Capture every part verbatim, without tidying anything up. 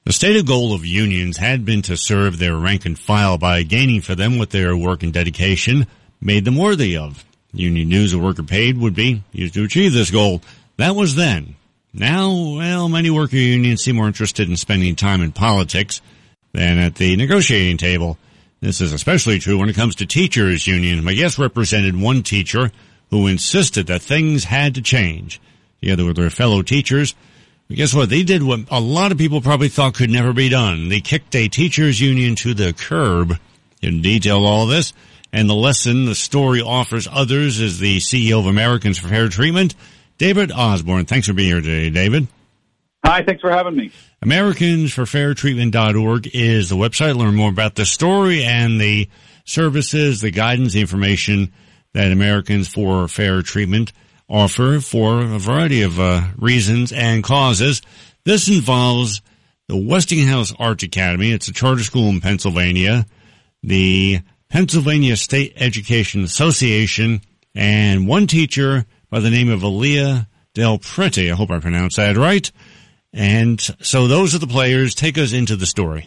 The stated goal of unions had been to serve their rank and file by gaining for them what their work and dedication made them worthy of. Union dues a worker paid would be used to achieve this goal. That was then. Now, well, many worker unions seem more interested in spending time in politics than at the negotiating table. This is especially true when it comes to teachers' unions. My guest represented one teacher who insisted that things had to change. Together with their fellow teachers, but guess what? They did what a lot of people probably thought could never be done. They kicked a teachers' union to the curb. In detail, all of this and the lesson the story offers others is the C E O of Americans for Fair Treatment, David Osborne. Thanks for being here today, David. Hi, thanks for having me. Americans for Fair Treatment dot org is the website. Learn more about the story and the services, the guidance, the information that Americans for Fair Treatment offer for a variety of uh, reasons and causes. This involves the Westinghouse Arts Academy. It's a charter school in Pennsylvania, the Pennsylvania State Education Association, and one teacher by the name of Aaliyah Del Prete. I hope I pronounced that right. And so those are the players. Take us into the story.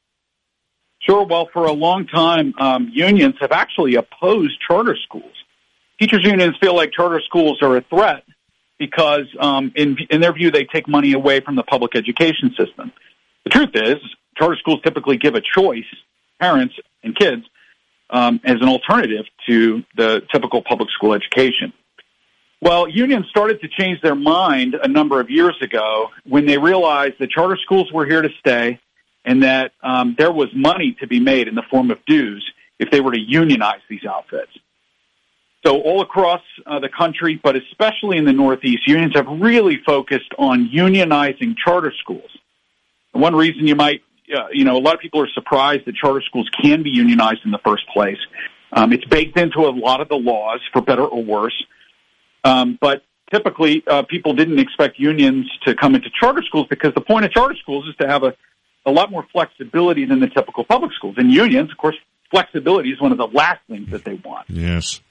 Sure. Well, for a long time, um, unions have actually opposed charter schools. Teachers' unions feel like charter schools are a threat because, um, in, in their view, they take money away from the public education system. The truth is, charter schools typically give a choice, parents and kids, um, as an alternative to the typical public school education. Well, unions started to change their mind a number of years ago when they realized that charter schools were here to stay and that um, there was money to be made in the form of dues if they were to unionize these outfits. So all across uh, the country, but especially in the Northeast, unions have really focused on unionizing charter schools. And one reason you might, uh, you know, a lot of people are surprised that charter schools can be unionized in the first place. Um, it's baked into a lot of the laws, for better or worse. Um, but typically, uh, people didn't expect unions to come into charter schools because the point of charter schools is to have a, a lot more flexibility than the typical public schools. And unions, of course, flexibility is one of the last things that they want. Yes.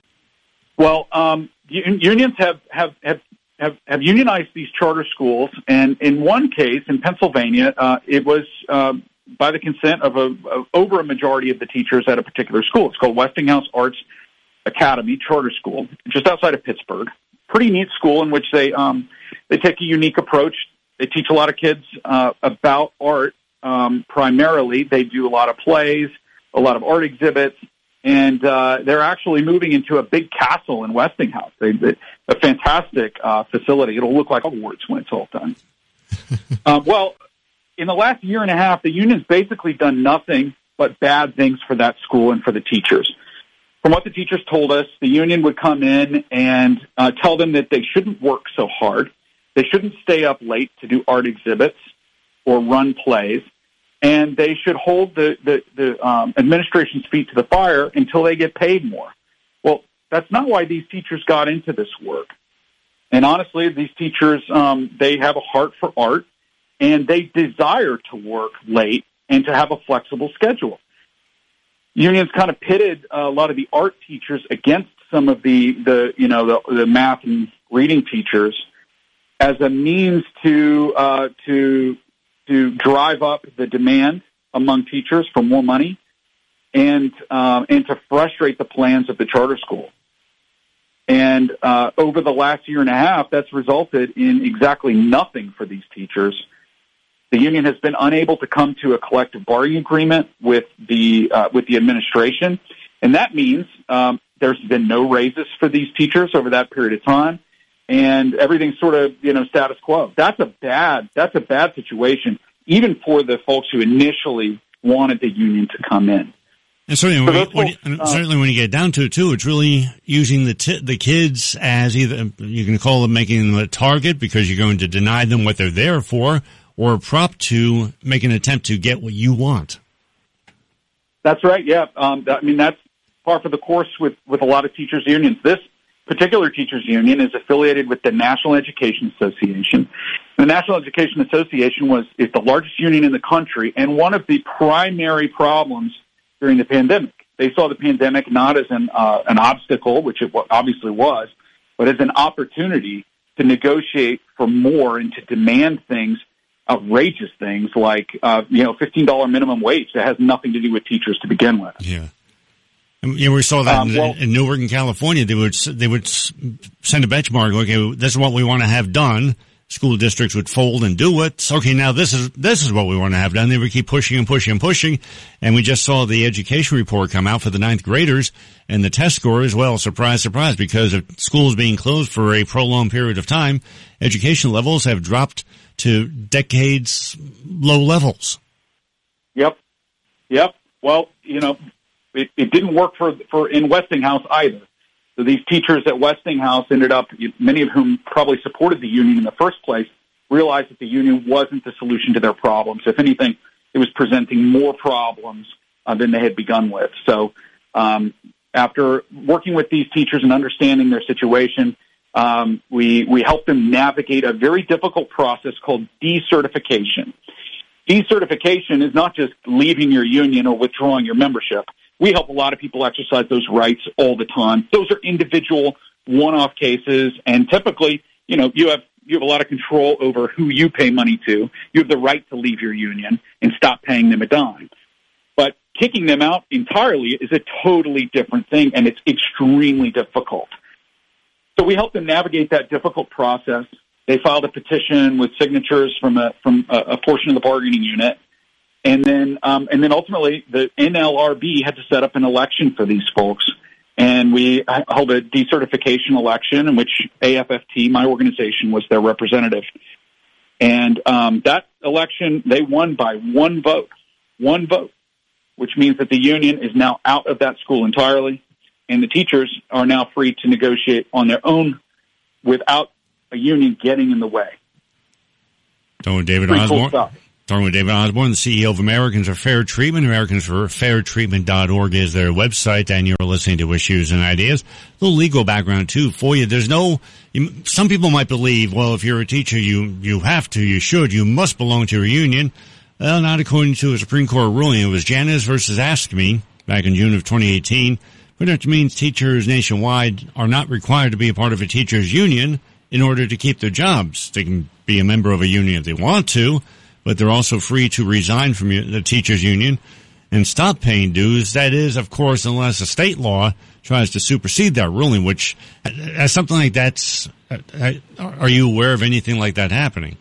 Well, um, unions have, have, have, have, have unionized these charter schools, and in one case, in Pennsylvania, uh, it was uh, by the consent of, a, of over a majority of the teachers at a particular school. It's called Westinghouse Arts Academy Charter School, just outside of Pittsburgh. Pretty neat school in which they um, they take a unique approach. They teach a lot of kids uh, about art. Um, primarily, they do a lot of plays, a lot of art exhibits. And uh, they're actually moving into a big castle in Westinghouse, they, they, a fantastic uh, facility. It'll look like Hogwarts when it's all done. uh, well, in the last year and a half, the union's basically done nothing but bad things for that school and for the teachers. From what the teachers told us, the union would come in and uh, tell them that they shouldn't work so hard, they shouldn't stay up late to do art exhibits or run plays, and they should hold the, the, the um, administration's feet to the fire until they get paid more. Well, that's not why these teachers got into this work. And honestly, these teachers, um, they have a heart for art, and they desire to work late and to have a flexible schedule. Unions kind of pitted a lot of the art teachers against some of the, the you know, the, the math and reading teachers as a means to uh, to to drive up the demand among teachers for more money and uh, and to frustrate the plans of the charter school. And uh, over the last year and a half, that's resulted in exactly nothing for these teachers. The union has been unable to come to a collective bargaining agreement with the uh, with the administration, and that means um, there's been no raises for these teachers over that period of time, and everything's sort of you know status quo. That's a bad that's a bad situation, even for the folks who initially wanted the union to come in. And certainly, when, you, when you, uh, certainly when you get down to it, too, it's really using the t- the kids as either you can call them making them a target because you're going to deny them what they're there for, or a prop to make an attempt to get what you want. That's right, yeah. Um, I mean, that's par for the course with, with a lot of teachers' unions. This particular teachers' union is affiliated with the National Education Association. The National Education Association was is the largest union in the country and one of the primary problems during the pandemic. They saw the pandemic not as an uh, an obstacle, which it obviously was, but as an opportunity to negotiate for more and to demand things outrageous things like, uh, you know, fifteen dollars minimum wage that has nothing to do with teachers to begin with. Yeah. You know, we saw that um, in, well, in Newark, in California. They would they would send a benchmark. Okay, this is what we want to have done. School districts would fold and do it. Okay, now this is this is what we want to have done. They would keep pushing and pushing and pushing. And we just saw the education report come out for the ninth graders and the test score as well. Surprise, surprise, because of schools being closed for a prolonged period of time, education levels have dropped to decades low levels. Yep, yep. Well, you know. It, it didn't work for, for in Westinghouse either. So these teachers at Westinghouse ended up, many of whom probably supported the union in the first place, realized that the union wasn't the solution to their problems. If anything, it was presenting more problems uh, than they had begun with. So um, after working with these teachers and understanding their situation, um, we, we helped them navigate a very difficult process called decertification. Decertification is not just leaving your union or withdrawing your membership. We help a lot of people exercise those rights all the time. Those are individual one-off cases, and typically, you know, you have you have a lot of control over who you pay money to. You have the right to leave your union and stop paying them a dime. But kicking them out entirely is a totally different thing, and it's extremely difficult. So we help them navigate that difficult process. They filed a petition with signatures from a from a, a portion of the bargaining unit. And then, um, and then ultimately, the N L R B had to set up an election for these folks, and we held a decertification election in which A F F T, my organization, was their representative. And um, that election, they won by one vote, one vote, which means that the union is now out of that school entirely, and the teachers are now free to negotiate on their own without a union getting in the way. So, David Osborne. Cool Talking with David Osborne, the C E O of Americans for Fair Treatment. Americans for Fair Treatment dot org is their website, and you're listening to Issues and Ideas. A little legal background, too, for you. There's no, some people might believe, well, if you're a teacher, you, you have to, you should, you must belong to a union. Well, not according to a Supreme Court ruling. It was Janus versus Ask Me back in June of twenty eighteen. Which means teachers nationwide are not required to be a part of a teacher's union in order to keep their jobs. They can be a member of a union if they want to, but they're also free to resign from the teachers' union and stop paying dues. That is, of course, unless a state law tries to supersede that ruling, which, as something like that's, are you aware of anything like that happening?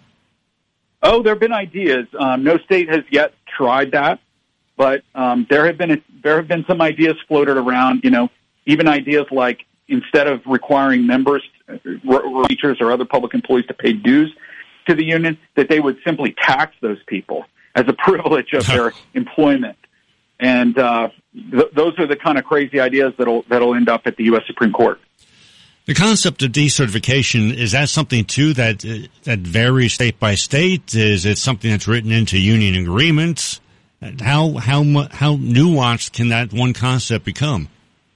Oh, there have been ideas. Um, no state has yet tried that, but um, there have been a, there have been some ideas floated around. You know, even ideas like instead of requiring members, teachers, or other public employees to pay dues to the union, that they would simply tax those people as a privilege of their employment. And uh, th- those are the kind of crazy ideas that'll that'll end up at the U S Supreme Court. The concept of decertification, is that something, too, that uh, that varies state by state? Is it something that's written into union agreements? How how how nuanced can that one concept become?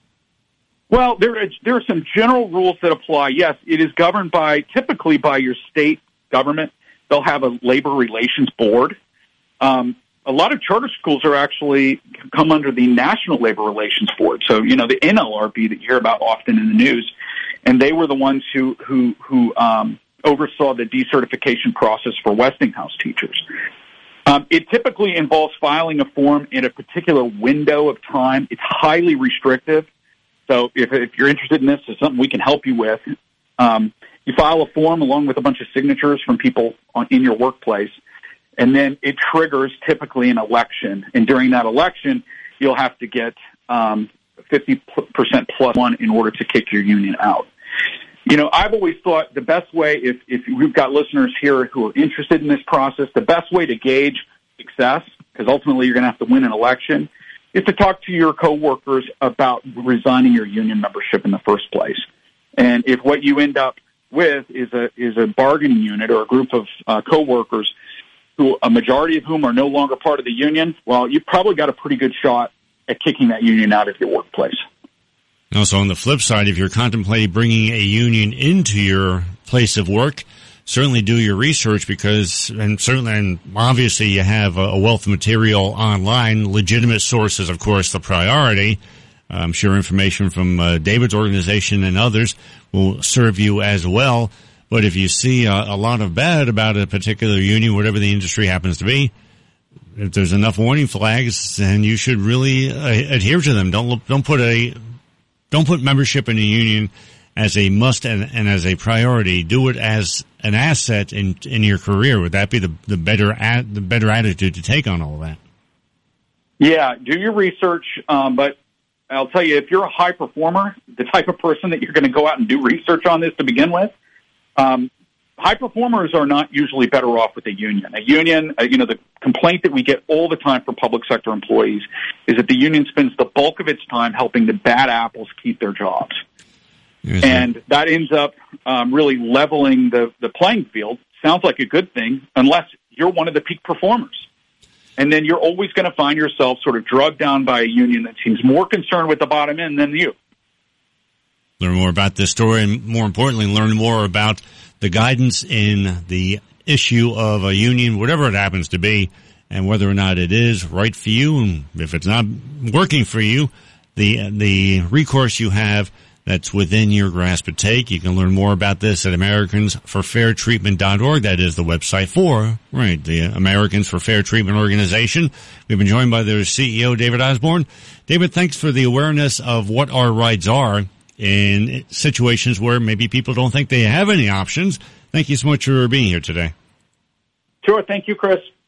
Well, there are, there are some general rules that apply. Yes, it is governed by, typically by your state government. They'll have a labor relations board. Um, a lot of charter schools are actually come under the National Labor Relations Board. So, you know, the N L R B that you hear about often in the news, and they were the ones who who who um, oversaw the decertification process for Westinghouse teachers. Um, it typically involves filing a form in a particular window of time. It's highly restrictive. So, if if you're interested in this, it's something we can help you with. Um, You file a form along with a bunch of signatures from people on, in your workplace, and then it triggers typically an election. And during that election, you'll have to get um, fifty percent plus one in order to kick your union out. You know, I've always thought the best way, if, if we've got listeners here who are interested in this process, the best way to gauge success, because ultimately you're going to have to win an election, is to talk to your coworkers about resigning your union membership in the first place. And if what you end up with is a is a bargaining unit or a group of uh, coworkers who a majority of whom are no longer part of the union, well, you've probably got a pretty good shot at kicking that union out of your workplace. Also, on the flip side, if you're contemplating bringing a union into your place of work, certainly do your research because, and certainly, and obviously you have a wealth of material online, legitimate sources, of course, the priority. I'm sure information from uh, David's organization and others will serve you as well. But if you see a, a lot of bad about a particular union, whatever the industry happens to be, if there's enough warning flags, then you should really uh, adhere to them. Don't don't put a don't put membership in a union as a must and, and as a priority. Do it as an asset in in your career. Would that be the the better ad, the better attitude to take on all of that? Yeah, do your research, um, but I'll tell you, if you're a high performer, the type of person that you're going to go out and do research on this to begin with, um, high performers are not usually better off with a union. A union, uh, you know, the complaint that we get all the time from public sector employees is that the union spends the bulk of its time helping the bad apples keep their jobs. Yes, and sir. That ends up um, really leveling the, the playing field. Sounds like a good thing, unless you're one of the peak performers. And then you're always going to find yourself sort of drugged down by a union that seems more concerned with the bottom end than you. Learn more about this story, and more importantly, learn more about the guidance in the issue of a union, whatever it happens to be, and whether or not it is right for you. And if it's not working for you, the the recourse you have that's within your grasp to take. You can learn more about this at Americans for Fair Treatment dot org. That is the website for, right, the Americans for Fair Treatment organization. We've been joined by their C E O, David Osborne. David, thanks for the awareness of what our rights are in situations where maybe people don't think they have any options. Thank you so much for being here today. Sure. Thank you, Chris.